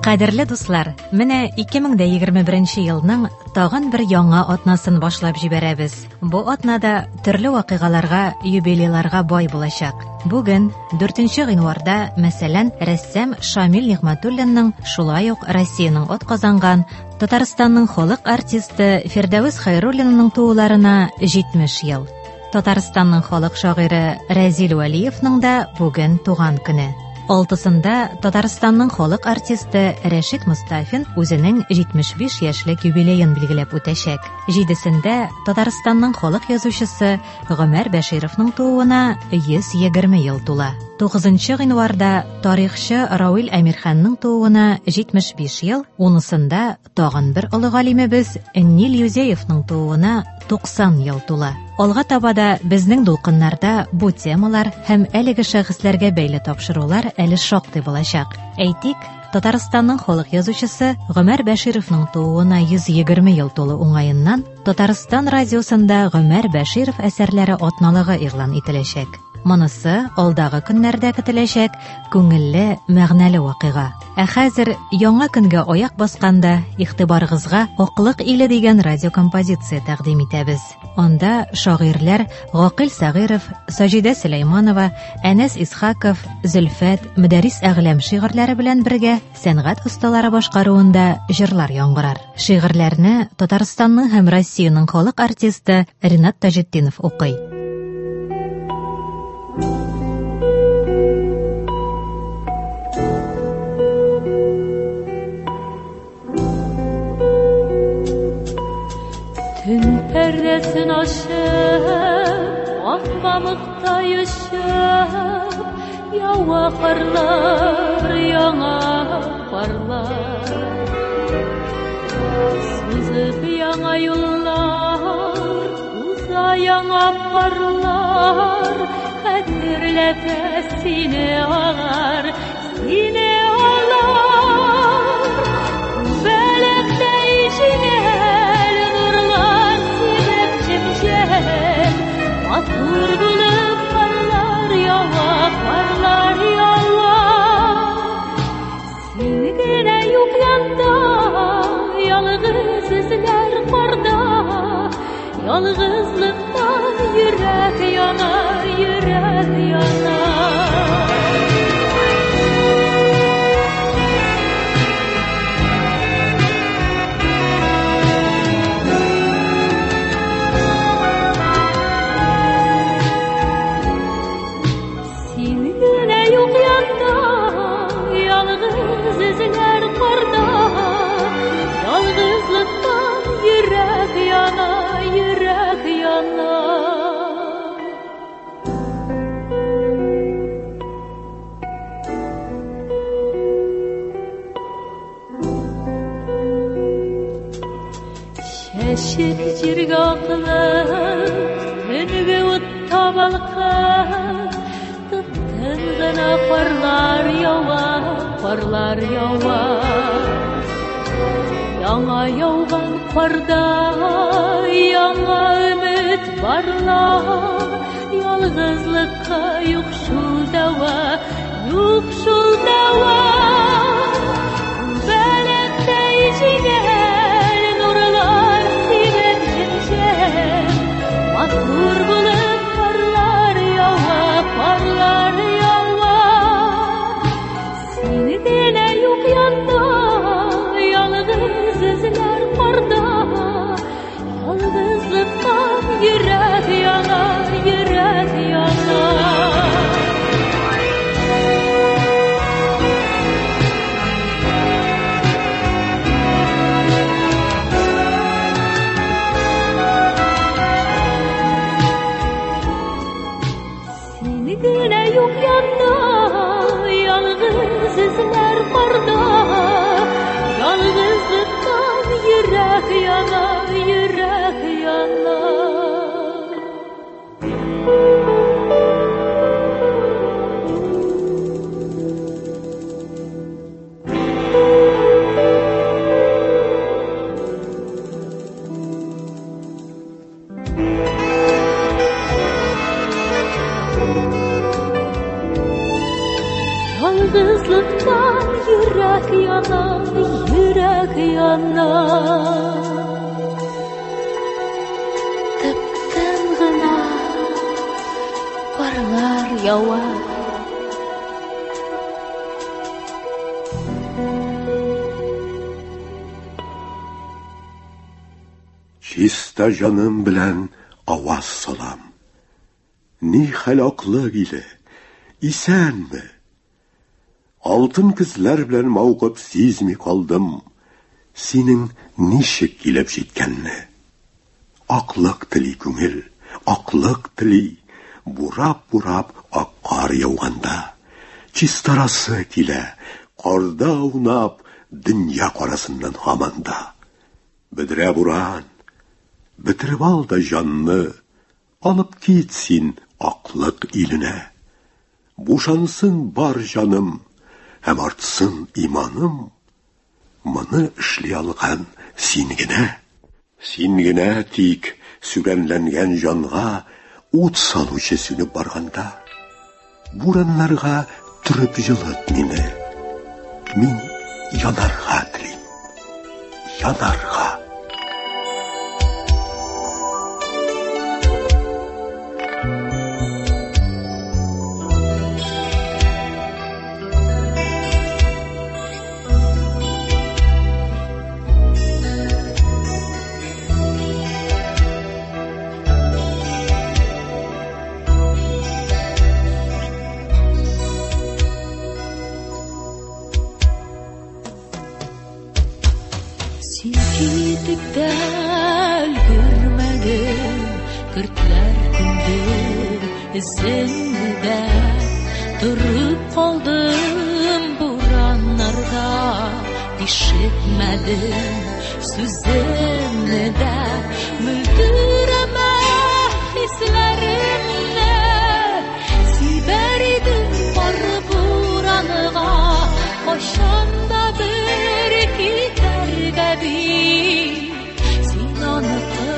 Кадерле дуслар, менә 2021 елның тагын бер яңа атнасын башлап җибәрәбез. Бу атнада төрле вакыйгаларга, юбилейларга бай булачак. Бүген 4 гыйнварда, мәсәлән, рәссам Шамил Нигъмәтуллинның, шулай ук Россиянең атказанган Татарстанның халык артисты Фирдәвес Хәйруллинның тууларына 70 ел. Татарстанның халык шагыйре Разил Вәлиевның да бүген туган көне. 6-сында Татарстанның халык артисты Рәшит Мустафин үзенең 75 яшьлек юбилеен билгеләп үтәчәк. 7-сендә Татарстанның халык язучысы Гомәр Бәшировның тууына 120 ел тула. 9 гыйнварда тарихчы Рауил Әмирханның тууына 75 ел, 10-сында тагын бер олы галимебез Нил Юзеевның тууына 90 ел тула. Алга табада безнең дулкыннарда бу темалар һәм әлеге шәхесләргә бәйле тапшырулар әле шактый булачак. Әйтик, Татарстанның халык язучысы Гомәр Бәшировның тууына 120 ел тулу уңаеннан Татарстан радиосында Гомәр Бәширов әсәрләре атналыгы игълан ителәчәк. Монысы алдагы көннәрдә көтеләчәк күңелле, мәгънәле вакыйга. Ә хәзер яңа көнгә аяк басканда игътибарыгызга Аклык иле дигән радиокомпозиция тәкъдим итәбез. Анда шагыйрьләр Гакил Сагыров, Саҗидә Сөләйманова, Әнәс Исхаков, Зөлфәт, Мөдәррис Әгъләм шигырьләре белән бергә сәнгать осталары башкаруында җырлар яңгырар. Шигырьләрне Татарстанның һәм Россиянең халык артисты Ринат Таҗетдинов укый. Tün perdesini aşıp, atmamıkta yaşıp, yağa karlar, yağa karlar. Sızıp yağa yollar, uza yağa karlar, hatırlete sine ağar, sine ağlar. Belekte işine Atur bulup parlar yava, parlar yava. Seni gene yok yanda, yalğız izler karda. Yalğızlıktan yürek yana, yürek yana. Şeşik cirgaqlı, tönüge utta balqı, tıptınğına parlar yava. Яңа яуған қарда, яңа үміт барла, ялғызлыққа юқ шул дәва, Бәләктәй жеңәл нурлар тибеп җимшәк, матур булып парлар ява. Син генә юк янда, ялгыз эзләр карда, ялгызлыктан йөрәк яна, йөрәк яна. яна тыптын гына карлар ява Чиста жаным белән аваз салам. Ни хәлаклык иле, исәнме? Алтын кызлар белән мавыгып сизми калдым. Синең ничек килеп җиткәнне? Аклык тели күңел, аклык тели, бурап-бурап ак кар яуганда. Чистарасы килә, карда аунап, дөнья карасыннан һаманда. Бедрә буран, бетереп ал да җанны, алып кит син аклык иленә. Бушансын бар җаным, һәм артсын иманым. Моны эшли алган син генә. Син генә тик сүгәнләнгән җанга ут салучы сүнеп барганда. Бураннарга төреп җылыт мине. Мин янарга телим. Янарга. Izinde durup kaldım buranlarda, işitmedim sözünü de, müldüreme hislerimle, siberidim var buranıga, koşanda bir gider gibi, sinanıkı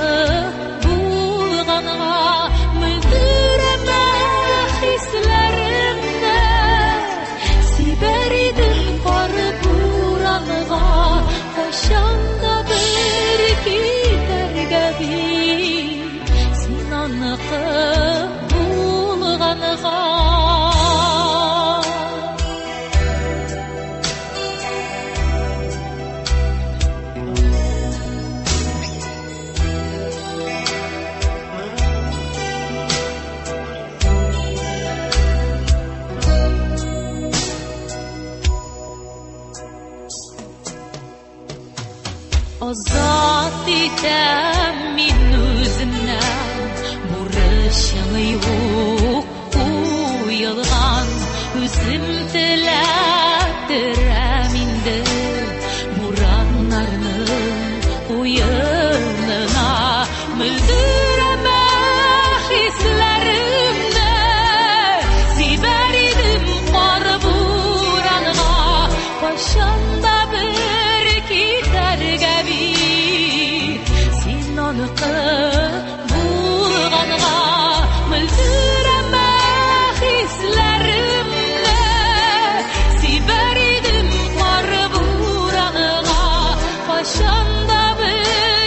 bulganıga, müldüreme hislerimle, siberidim var buranıga, koşanda bir gider gibi, sinanıkı bulganıga. Azat item min özümden, buruşumu yok uyulgan, özüm dilettirem indi, buranlarının uyununa, müldüreme hislerimde, siberidim var buranıga, başında bir gider gibi, sinanıkı bulganıga, müldüreme hislerimle, siberidim var buranıga, başında bir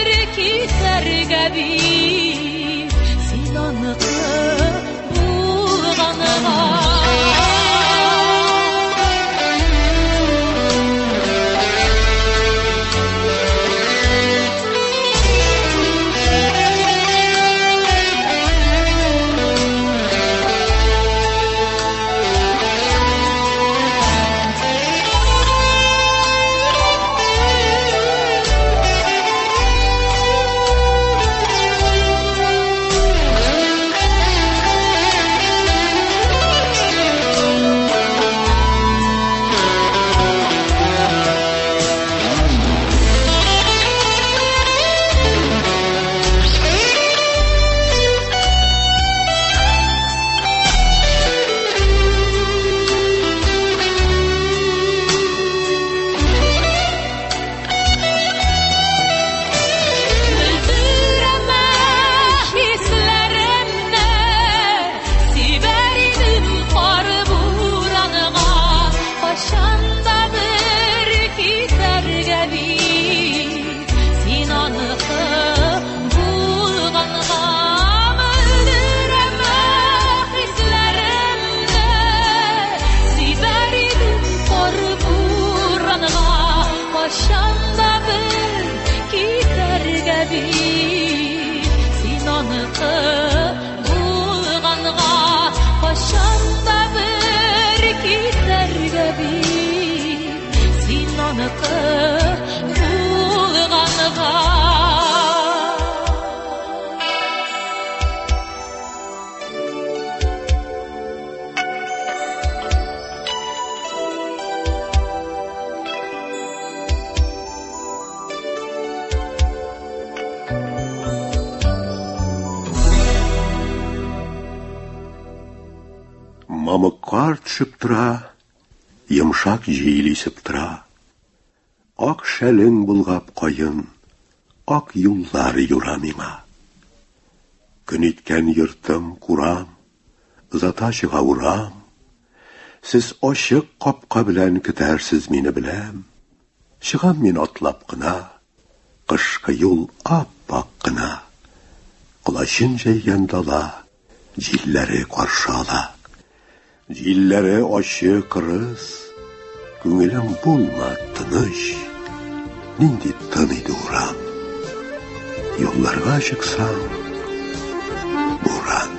Кар төшеп тора, йомшак җил исеп тора. Ак шәлең булгап кайын, ак юллар юра миңа. Көн иткән йортым курам, озата чыга урам. Сез ачык капка белән көтәрсез мине беләм. Чыгам мин атлап кына, кышкы юл ап-ак кына. Кулачын җәйгән дала, җилләре каршы ала. Җилләре ачы кырыс, күңелем булма тыныч. Нинди тын иде урам. Юлларга чыксам, буран.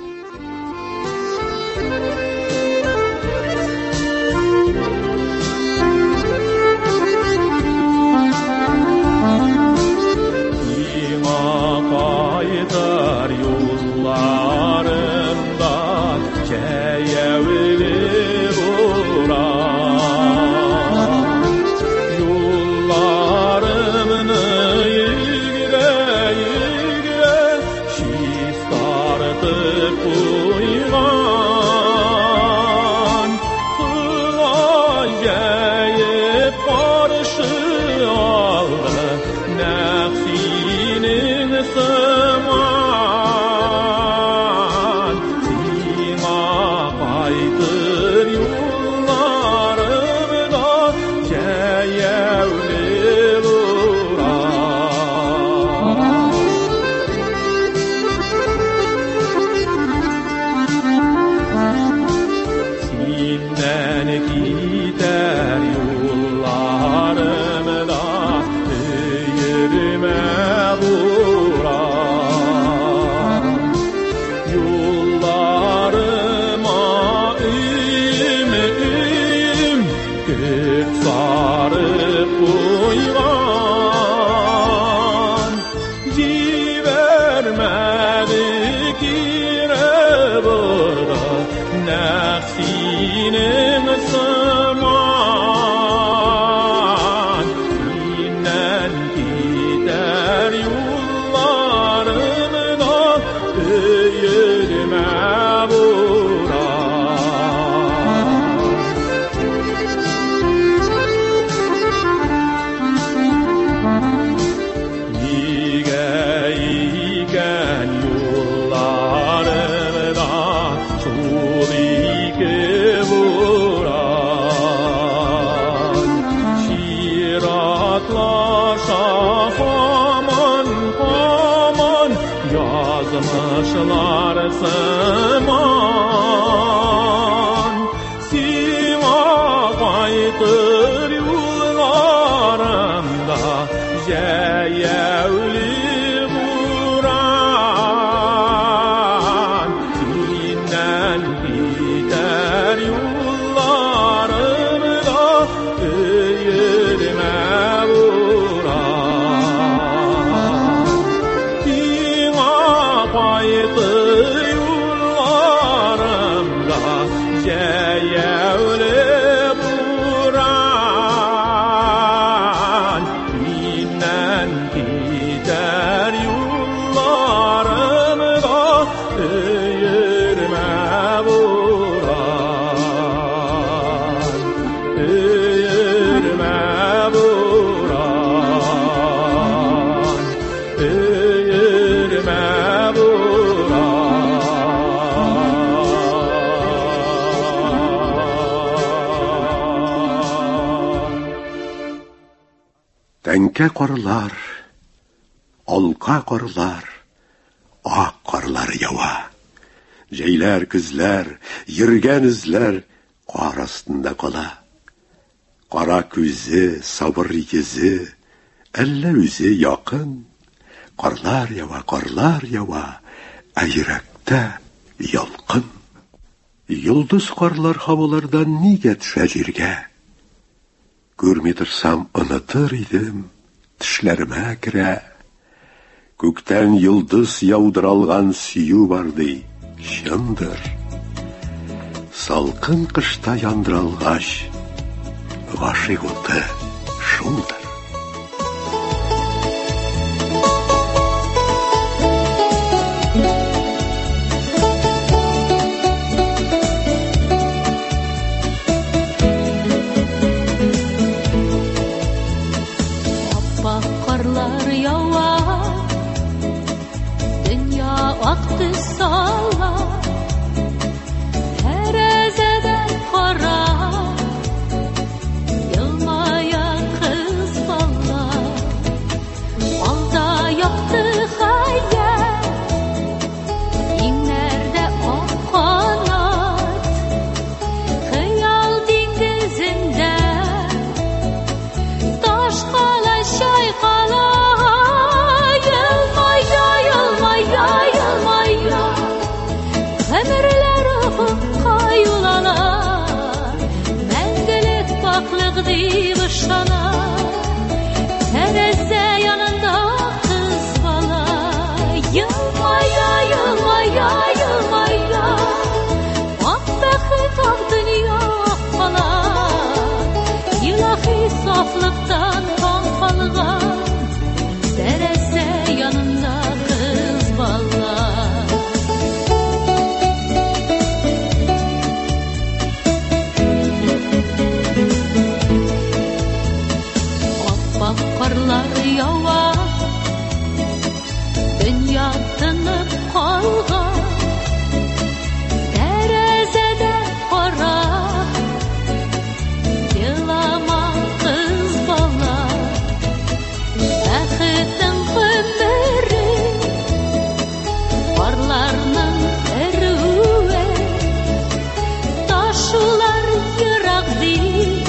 Тәңкә карлар, алка карлар, ак карлар ява. Җәйләр, көзләр, йөргән эзләр кар астында кала. Кара күзе, сабыр йөзе, әллә үзе якын. Карлар ява, ә йөрәктә ялкын. Йолдыз карлар һавалардан нигә төшә җиргә? Күрми торсам онытыр идем, тешләремә керә. Күктән йолдыз яудыралган сөю бар ди, чындыр. Салкын кышта яндыралгач, гашыйк уты шулдыр. Karlar yağar, dünya aktı salla, terezeden kara, yılmayan kız balla, alda yaktı hayal, inlerde ak kanat, hıyal dengizinde, taş kala şay kala, yılmaya, yılmaya, yılmaya, ömürler ufukka yulalar, mengelik baklık deyip ışalar, tereze yanında kız bala, yılmaya, yılmaya, yılmaya, mahbekit ak dünya kala, ilahi saflıktan kan kalgan, tereze yanında kız bala. Appak karlar yağar, dünya tınıp kalgan, terezede kara, yılama kız bala, bəxitin ömürü, barlarının erüve, taşular yırak değil,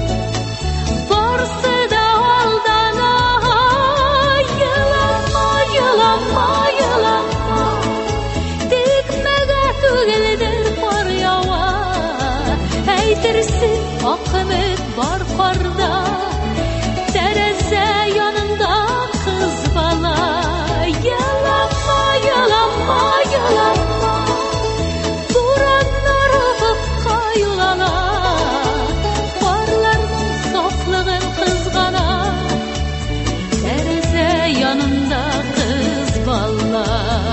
barsı da aldana, yılama, yılama, yılama, dikmege tügelidir kar yava, eytirsin akımet var karda, tereze yanında kız bala, yılama, yılama, yılama, duranlar ufukka yulalar, barların saflığın kızgana, tereze yanında kız bala.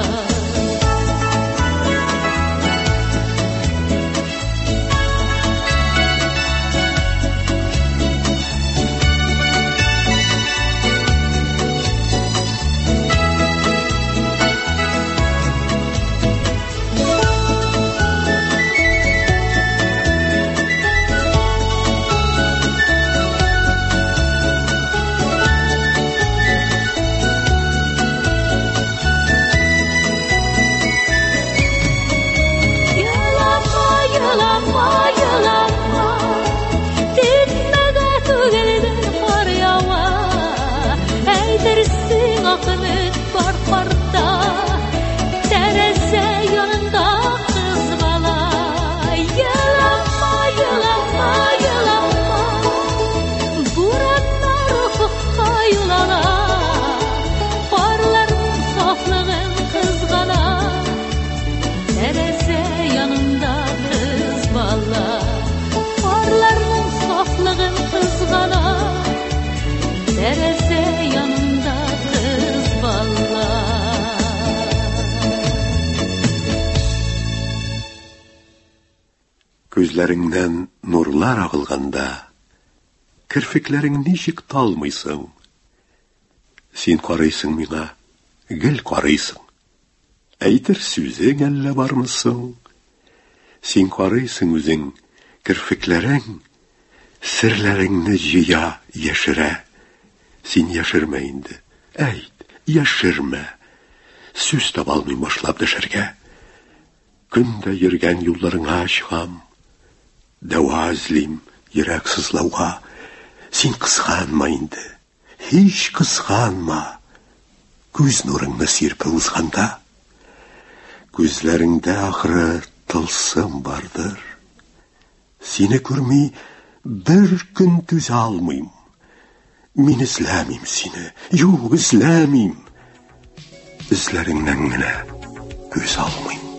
Yılama, yılama, dikmege tügelidir kar yava, eytirsin akımet var karda, tereze yanında kız bala, yılama, yılama, yılama, buranlar ufukka yulalar, barların saflığın kızgana, tereze yanında kız bala, barların saflığın kızgana, tereze yanında kız bala. Gözlerinden nurlar ağılganda, kirfiklerin nişik talmıysın. Sen karıysın mına, gül karıysın. Eytir süzün elle barmısın. Sen karıysın üzün, kirfiklerin, sirlerini jiya yeşire. Sen yeşirme indi, eyt, yeşirme. Süz tabalmayın başlap düşerge. Günde yürgen yollarına aşığam. Deva izleyim, yürek sızlauğa. Sen kıskanma indi, hiç kıskanma. Göz nurunu sirpe uzganda. Gözlerinde ahırı tılsım vardır. Seni görmeyi bir gün düze almayayım. Min izlemeyim seni, yok izlemeyim. İzlerinden yine göz almayayım.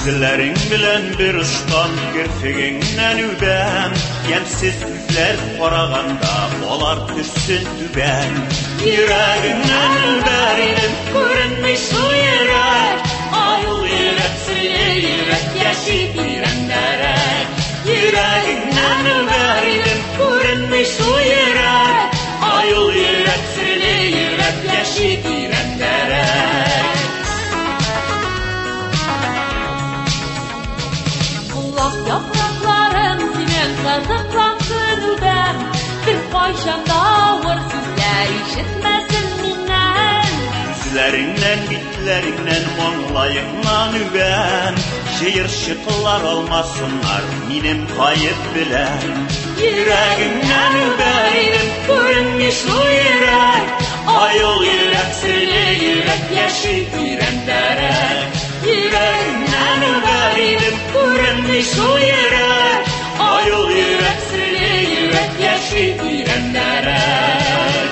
Күзләрең белән бер ышкан керфегеңнән үбән, ямьсез күзләр караганда болар төссен түбән. Йөрәгеңнән үбәр идем, күренми шул йөрәк, аюл йөрәк, серле йөрәк, яши тирәндәрәк. Йөрәгеңнән үбәр идем, күренми шул йөрәк, аюл йөрәк, серле йөрәк, яши тирәндәрәк. Yapraklarım senin kazıklansın üben, bir kayşanda ağır sözler işitmesin minnem. Yüzlerinden, bitlerinden, monlayından üben, şehir şıklar olmasınlar benim kayıp bilen. Yüreğimden überim, görünmüş o yürek, ayol yürek, sırlı yürek, yeşil direnderek. Yüreğimden überim, görünmüş o yürek, ayol yürek, sırlı yürek, yeşil direnderek.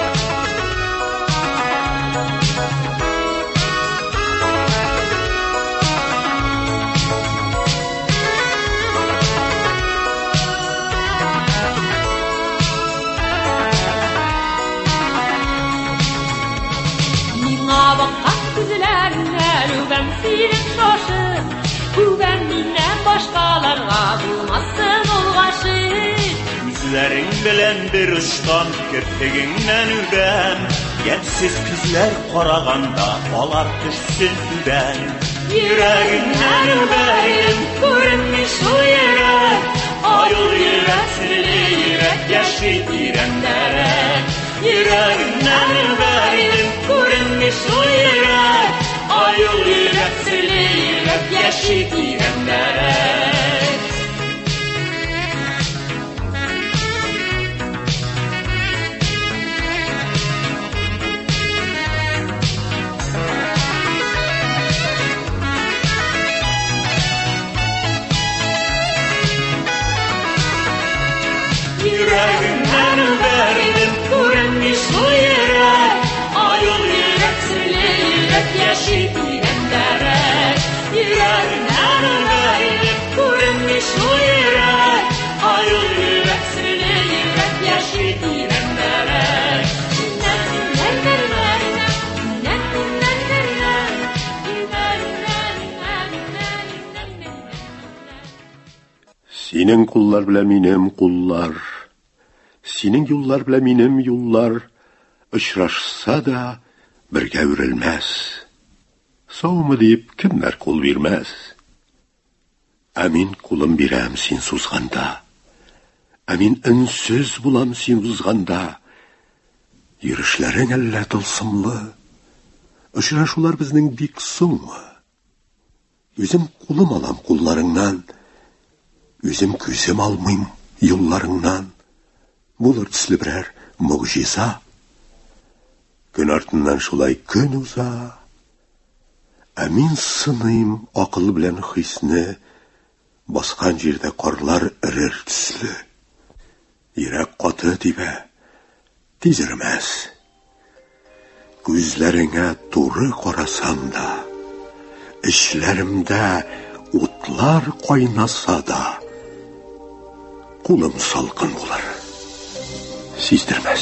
Üben minnem başkalarga bulmasın olgaşı. Yüzlerin bilen bir ışkan kirpegingden üben, yemsiz kızlar karaganda olar düşsün üben. Yüreğimden überim, görünmüş o yürek, ayol yürek, sırlı yürek, yaşı direnderek. Yüreğimden überim, görünmüş o yürek, ayol yürek, sırlı yürek, yaşı direnderek. Yüreğimden überim, görünmüş o yürek, ayol yürek, sırlı yürek, yaşı direnderek. Yüreğimden überim, görünmüş o yürek, ayol yürek, sırlı yürek, yaşı direnderek. Синең куллар белән минем куллар, синең юллар белән минем юллар, очрашса да бергә үрелмәс. Саумы дип кемнәр кул бирмәс? Ә мин кулым бирәм син сузганда, ә мин өнсез булам син узганда. Йөрешләрең әллә тылсымлы, очрашулар безнең бик соңмы? Үзем кулым алам кулларыңнан, үзем күзем алмыйм юлларыңнан. Булыр төсле берәр мугҗиза. Көн артыннан шулай көн уза. Ә мин сыным акыл белән хисне, баскан җирдә карлар эрер төсле. Йөрәк каты тибә, тизермәс. Күзләреңә туры карасам да, эшләремдә утлар кайнаса да, кулым салкын булыр, сиздермәс.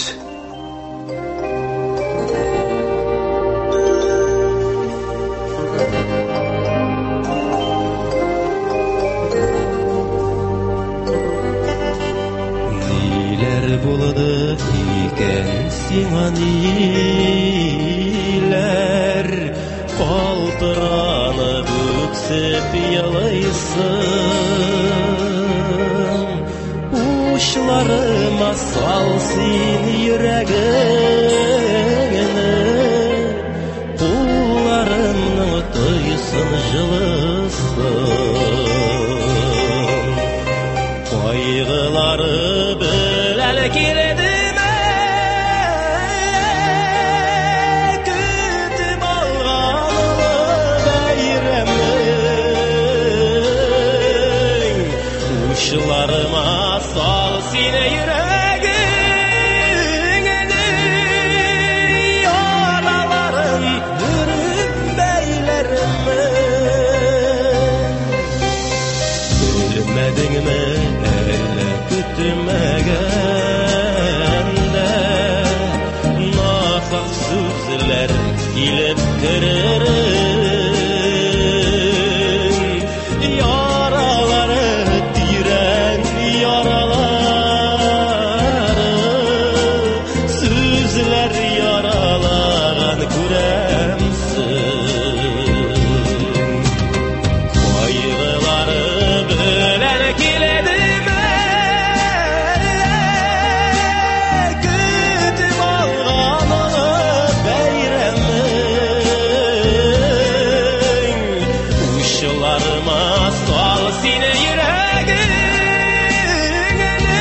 Ниләр булды икән сиңа ниләр, калтыранып үксеп елыйсың. Учларыма сал син йөрәгеңне, кулларымның тойсын җылысын. Кайгылары белән килдеме, көтеп алган бәйрәмең. Учларыма сал син йөрәгеңне, яраларын бүреп бәйләрмен. Күтмәдеңме әллә көтмәгәндә Нахак сүзләр килеп керерен Яралары тирән яралары Сүзләр яралаган күрәмсің Кайгылары белән киледеме Көтеп алган бәйрәмең Ушыларыма сал сине йөрәгеңне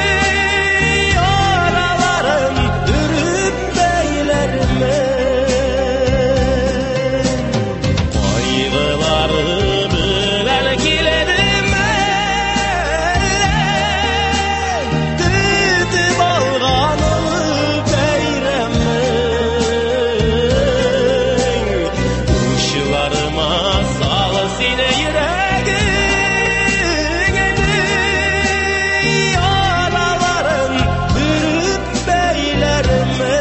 Яраларын үреп бәйләрмен Кайгылары белән киледеме Көтеп алган бәйрәмең Ушыларыма сал сине йөрәгеңне Яраларын үреп бәйләрмен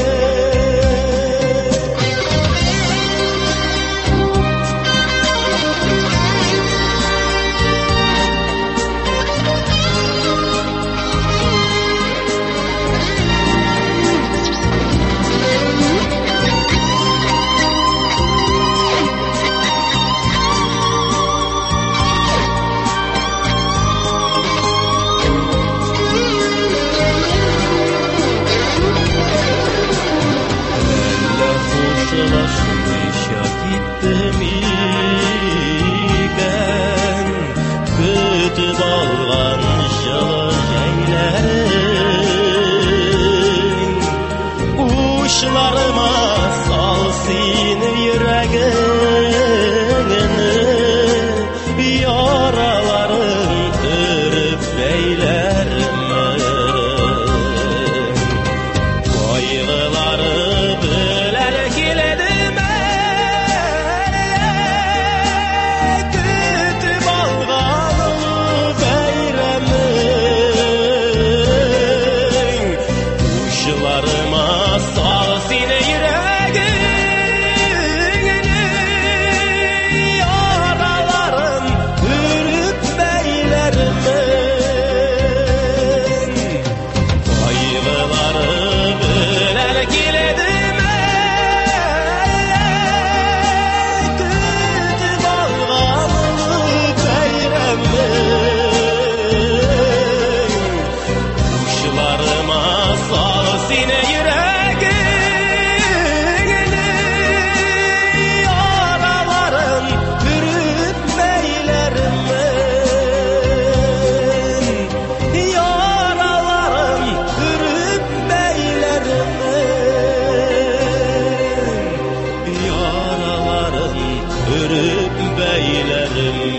Әллә хушлашмыйча киттем икән Көтеп алган җылы җәйләрен Учларыма сал сине йөрәгеңне Яраларын өреп бәйләрмен Кайгылары белән киледеме Көтеп алган бәйрәмең Ушыларыма сал сине йөрәгеңне Яраларын үреп бәйләрмен Кайгылары белән киледеме Көтеп алган бәйрәмең Ушыларыма сал сине йөрәгеңне Яраларын үреп бәйләрмен Яраларын үреп бәйләрмен Яраларын үреп бәйләрмен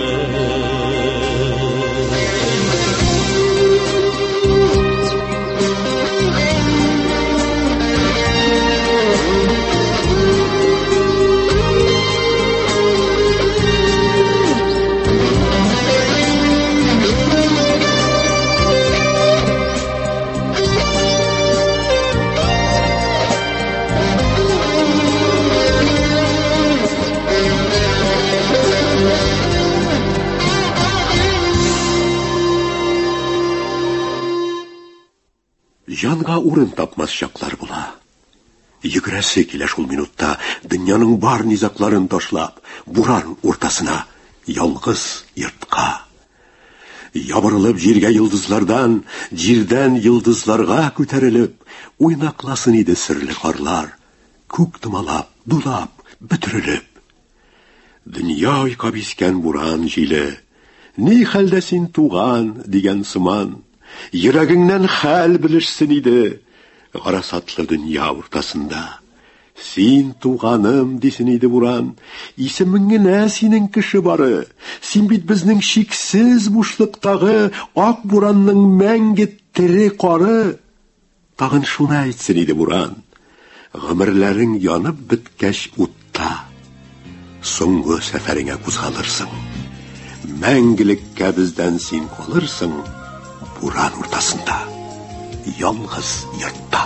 Җанга урын тапмас чаклар була. Йөгрәсе килә шул минутта, дөньяның бар низакларын ташлап, буран уртасына, ялгыз йортка. Ябырылып җиргә йолдызлардан, җирдән йолдызларга күтәрелеп, уйнакласын иде серле карлар, күк томалап, дулап, бөтерелеп. Дөнья уйкап искән буран җиле, ни хәлдә син туган дигән сыман, йөрәгеңнән хәл белешсен иде, гарасатлы дөнья уртасында. Син туганым дисен иде буран, исемең генә синең кеше бары, син бит безнең чиксез бушлыктагы ак буранның мәңге тере кары. Тагын шуны әйтсен иде буран, гомерләрең янып беткәч утта, соңгы сәфәреңә кузгалырсың. мәңгілеккә бізден сен қалырсың буран ортасында, ялғыз йортта.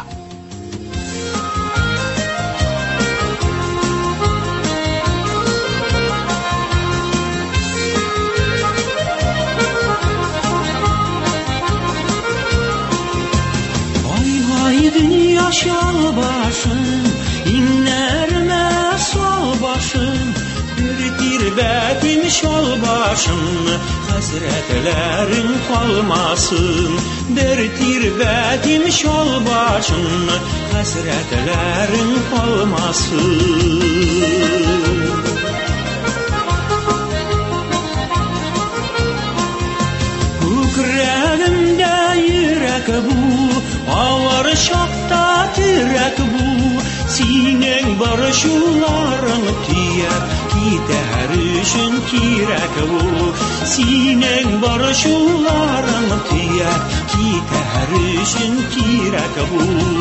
Dünya şal başın, inlerme sol başın, bir tirbetim şal başın, hasretlerin kalmasın. Bir tirbetim şal başın, hasretlerin kalmasın. Kükrəlimdə yürək bu, ağır şaqda tirək bu, sinin barışuların tiyər, gider üçün kirək bu, sinin barışuların tiyər, gider üçün kirək bu.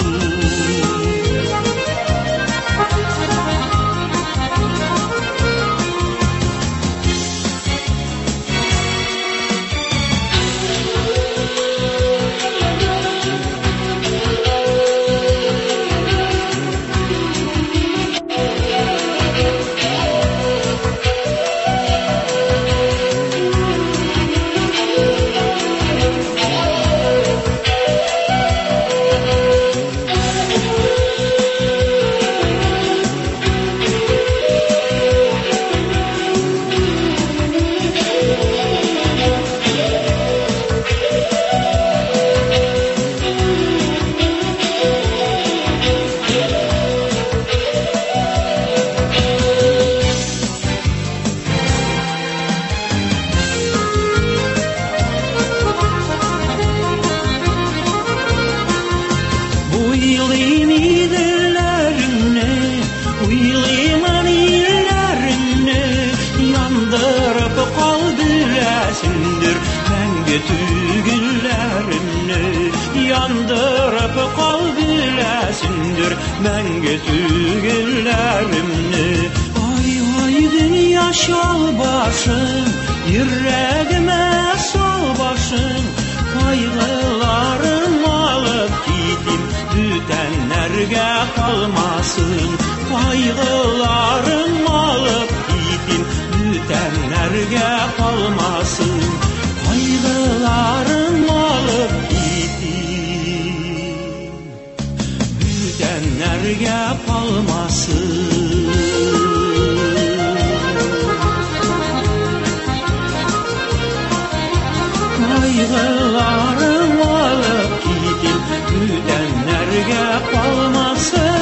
Yandırıp kalbilesindir menge tügüllerimni. Ay ay dünya şal başım, yüreğime sol başım, kaygılarım alıp gidim, dütenlerge kalmasın. Kaygılarım alıp gidim, dütenlerge kalmasın. Kaygılarım alıp dütenlerge kalmasın. Kaygılarım alıp gidip dütenlerge kalmasın.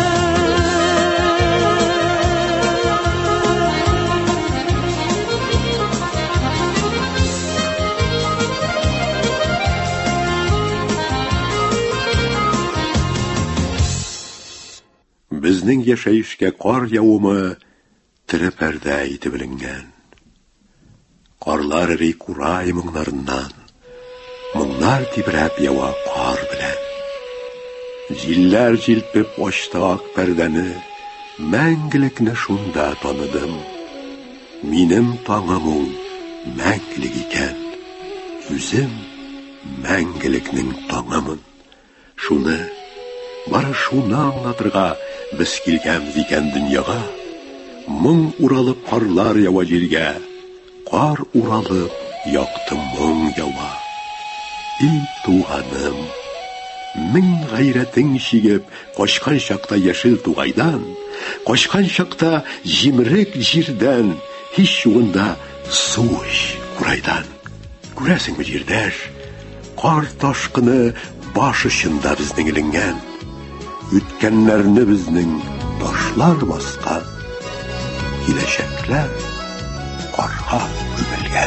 Bizning yashayishga qor yavumi tiri parda etib bilingan. Qorlar rikuray munglarından, munglar tibrab yawa qor bilan. Jillar jilpib ochdi oq pardani, mangilikni shunda tonidim. Menim tongim mangilik ekan, o'zim mangilikning tongiman. Shuni Bana şunu anlatırga biz kilgemiz iken dünyaga, mung uralıp karlar yava jirge, kar uralıp yaktı mung yava. İl tuğanım, min gayretin şigip, koşkan şakta yeşil tuğaydan, koşkan şakta jimrek jirden, hiç şuğunda suş kuraydan. Göresin mi jirder, kar taşkını baş ışında bizden ilingen, Ütkenlerini bizning taşlar baskan, Gileşekler qarga ömilgen.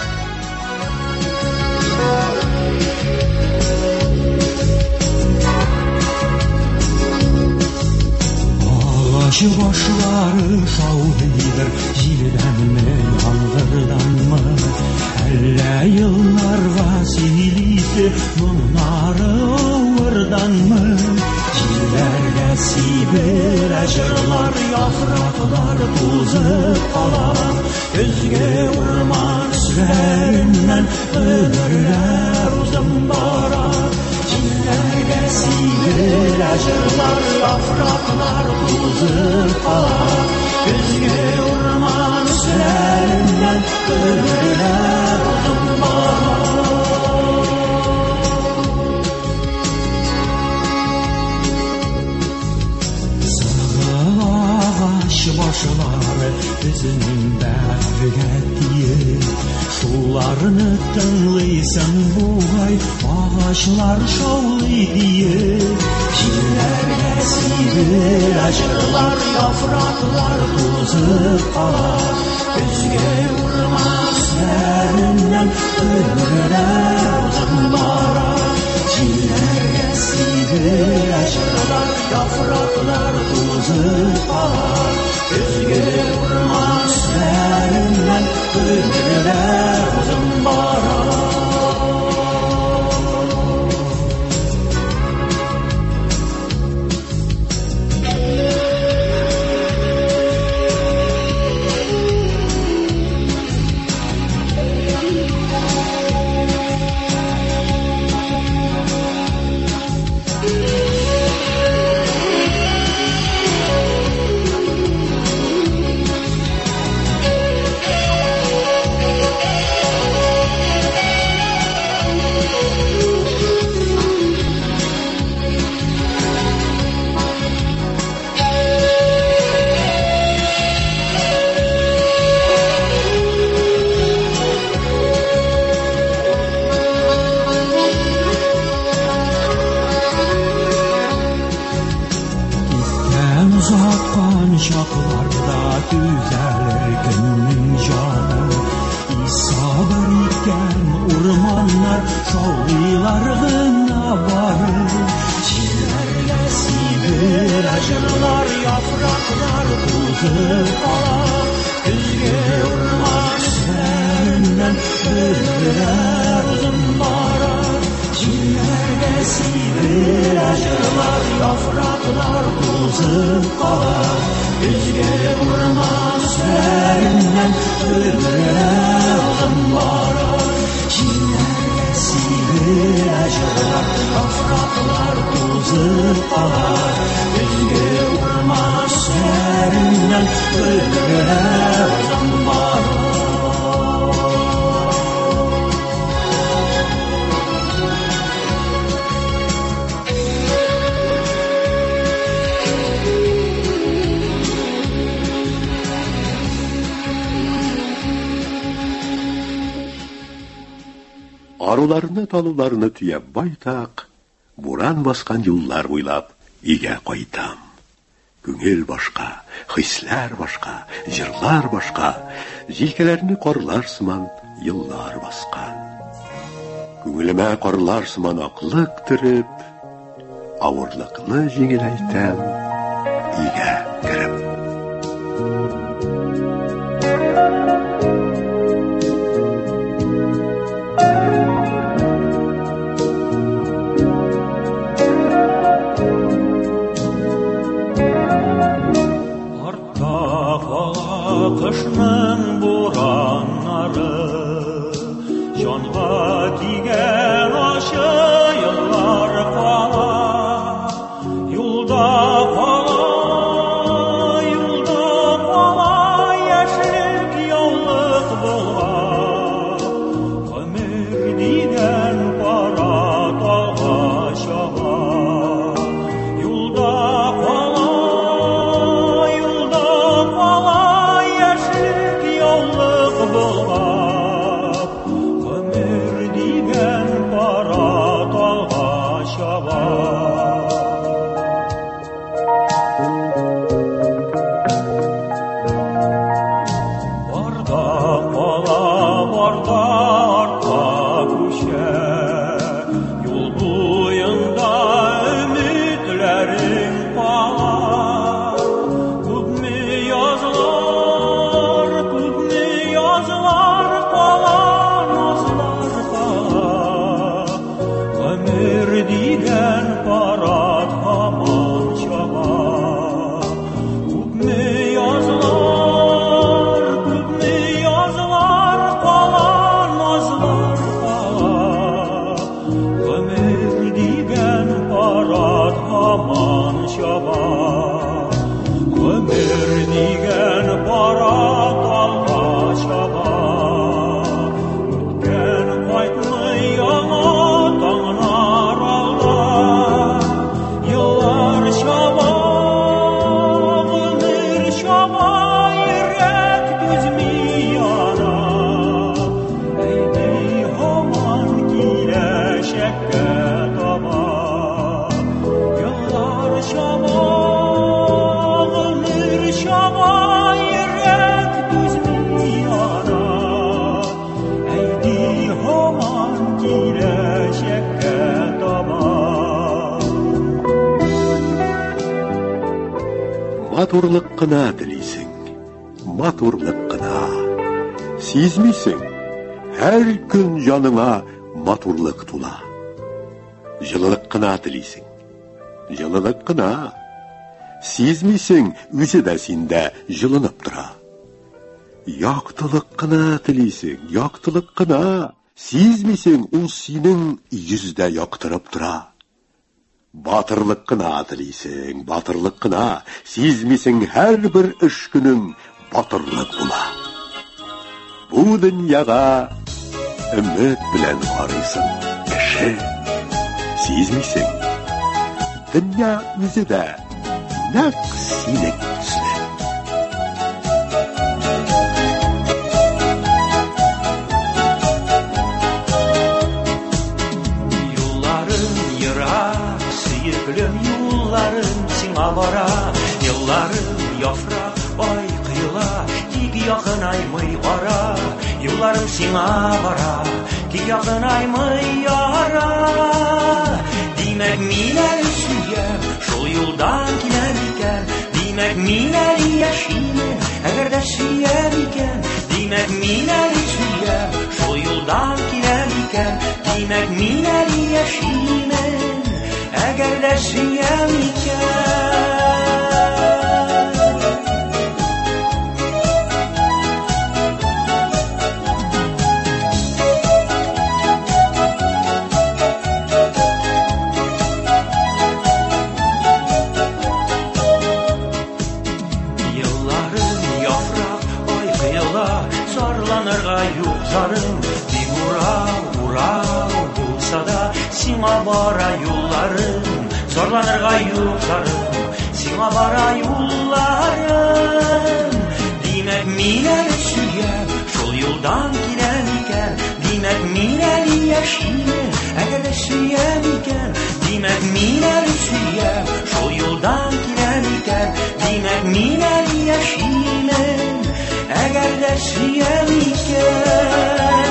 Ağacı başları şavlidir, jilden mi, yangırdan mı? Elle yıllarga silisi, mınarı ağırdan mı? Jillerge sibir acırlar, yapraklar tuzıp kalar, gözge vurman üzerinden ömürler uzun barar. Çillerge silir acılar, yapraklar tuzur kalar. Güzgü orman üzerinden ömürler uzun barar. Başları üzünün bergetiye, şularını tınlıysan buğay, ağaçlar şovluydiye. Çillerge silir acılar, yapraklar tuzur kalar. Güzgü orman üzerinden ömürler uzun barar. Çillerge silir acılar, yapraklar tuzur kalar. Güzgü orman üzerinden ömürler uzun barar. Şaklarda düzelir gönlün canı. İsadır iken ormanlar şovlilarına varır. Çillerle silir acılar, yapraklar tuzur kalar. Güzgü orman üzerinden ömürler uzun barar. Çillerle silir acılar, yapraklar tuzur kalar. Güzgü orman üzerinden ömürler uzun barar. Çillerle silir acılar, yapraklar tuzur kalar. Güzgü orman üzerinden ömürler uzun barar. Аруларны, талуларны төяп байтак, буран баскан юллар буйлап өйгә кайтам. Күңел башка, хисләр башка, җырлар башка, җилкәләрне карлар сыман еллар баскан. Күңелемә карлар сыман аклык төреп, авырлыкны җиңеләйтәм өйгә кереп. Kışның бураннары, жанға тиген ащы еллар кала. Юлда кала, яшьлек яулык булган. Гомер дигән кара тауга чаба. Юлда Yazlar, kala киләчәккә таба. Еллар чаба, гомер чаба, йөрәк түзми яна. Әйди һаман киләчәккә таба. Матурлык кына телисең, матурлык кына. Сизмисең, һәр көн яныңа матурлык тула. Җылылык кына телисең, җылылык кына. Сизмисең, үзе дә синдә җылынып тора. Яктылык кына телисең, яктылык кына. Сизмисең, ул синең йөздә яктырып тора. Батырлык кына телисең, батырлык кына. Сизмисең, һәр бер эш көнең батырлык була. Бу дөньяга өмет белән карыйсың, кеше. Сизмисең, дөнья үзе дә нәкъ синең төсле. Юлларым ерак, сөеклем юлларым сиңа бара. Елларым яфрак, ай кыйла, тик якынаймый ара. Юлларым сиңа бара, тик якынаймый ара. Димәк, мин әле сөям, шул юлдан киләм икән. Димәк, мин әле яшимен, әгәр дә сөям икән. Димәк, мин әле сөям, шул юлдан киләм икән. Димәк, мин әле яшимен, әгәр дә сөям икән. Сиңа бара юлларым, зарланырга юк зарым. Сиңа бара юлларым. Димәк, мин әле сөям, шул юлдан киләм икән. Димәк, мин әле яшимен, әгәр дә сөям икән. Димәк, мин әле сөям, шул юлдан киләм икән. Димәк, мин әле яшимен, әгәр дә сөям икән.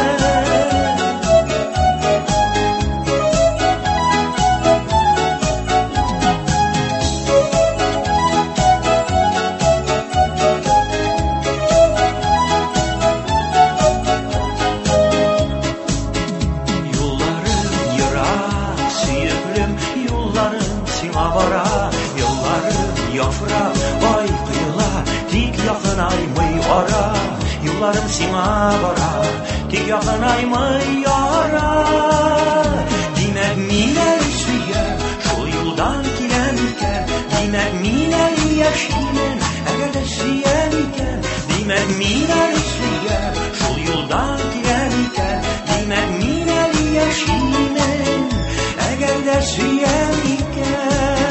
Юлларым сиңа бара, тик якынаймый ара. Димәк, мин әле сөям, шул юлдан киләм икән. Димәк, мин әле яшимен, әгәр дә сөям икән. Димәк, мин әле сөям, шул юлдан киләм икән. Димәк, мин әле яшимен, әгәр дә сөям икән.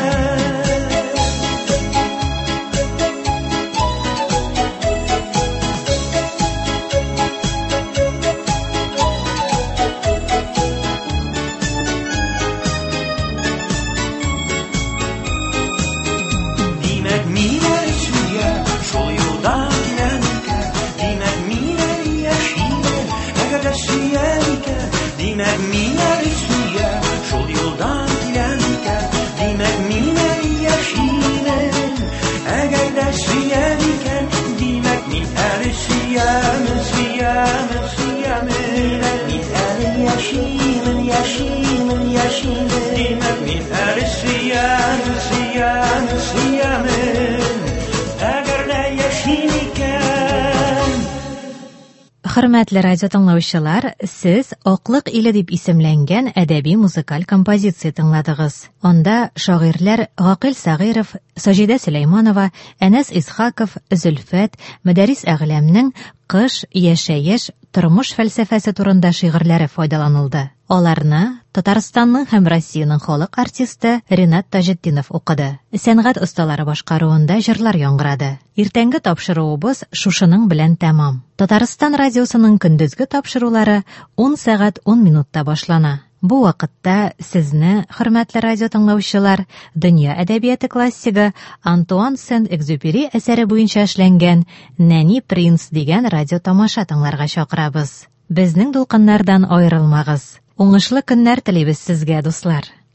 Димәк, мин әле сөям, шул юлдан киләм икән. Димәк, мин әле яшимен, әгәр дә сөям икән. Димәк, мин әле сөям, сөям, сөям. Димәк, мин әле яшимен, яшимен, яшимен. Димәк, мин әле сөям, сөям, сөям. Әгәр дә яшим икән. Хөрмәтле радио тыңлаучылар, сез Аклык иле дип исемләнгән әдәби музыкаль композиция тыңладыгыз. Анда шагыйрьләр Гакил Сагыйров, Саҗидә Сөләйманова, Әнәс Исхаков, Зөлфәт, Мәдәрис Әгъләмнең «Кыш, яшәеш, тормыш фәлсәфәсе» турында шигырьләре файдаланылды. Аларны Татарстанның һәм Россиянең халык артисты Ринат Таҗетдинов укыды. Сәнгать осталары башкаруында җырлар яңгырады. Иртәнге тапшыруыбыз шушының белән тәмам. Татарстан радиосының көндезге тапшырулары 10 сәгать 10 минутта башлана. Бу вакытта сезне, хөрмәтле радио тыңлаучылар, дөнья әдәбияты классигы Антуан Сент-Экзюпери әсәре буенча эшләнгән «Нәни Принц» дигән радио тамаша тыңларга чакырабыз. Безнең дулкыннардан аерылмагыз. Уңышлы көннәр телибез сезгә, дуслар.